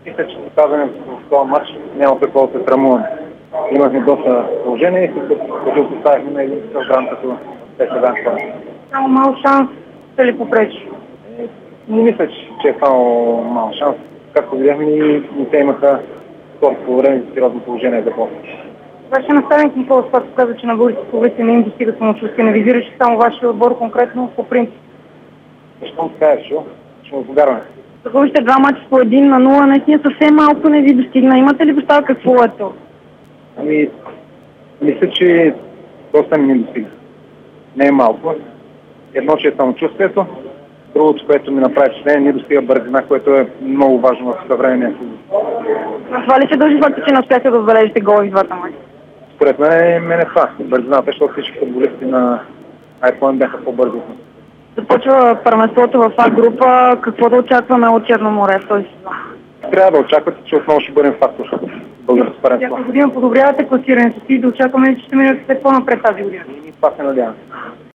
Мисля, че показване в този матч няма какво да се срамуваме. Имахме доста положение и се противопоставихме на един такъв грам като ПСВ. Само мал шанс се ли попречи? Не мисля, че е само мал шанс. Както видяхме, и те имаха по време за сериозно положение за после. Вашия наставник Никола Спасов каза, че на българските футболисти не им достига самочувствие. Не визираше само вашия отбор конкретно по принцип. Защо му кажеш, ще му повярваме. Загубихте 2 мача по 1-0, наистина съвсем малко не ви достигна. Имате ли представа какво е то? Ами, мисля, че доста ми не достига. Не е малко. Едно, че е самочувствието. Другото, което ми направи впечатление, не достига бързина, което е много важно в съвременния футбол. На това ли се дължи факта, че не успяхте да отбележите гол в двата мача? Според мен е това. Бързината, защото всички футболисти на Айплан бяха по-бързи. Започва първенството в А група. Какво да очакваме от Черноморе в този сезон? Трябва да очаквате, че отново ще бъдем фактор в българското първенство. Всяка година подобрявате класирането си и да очакваме, че ще минете все по-напред тази година. И това се надявам.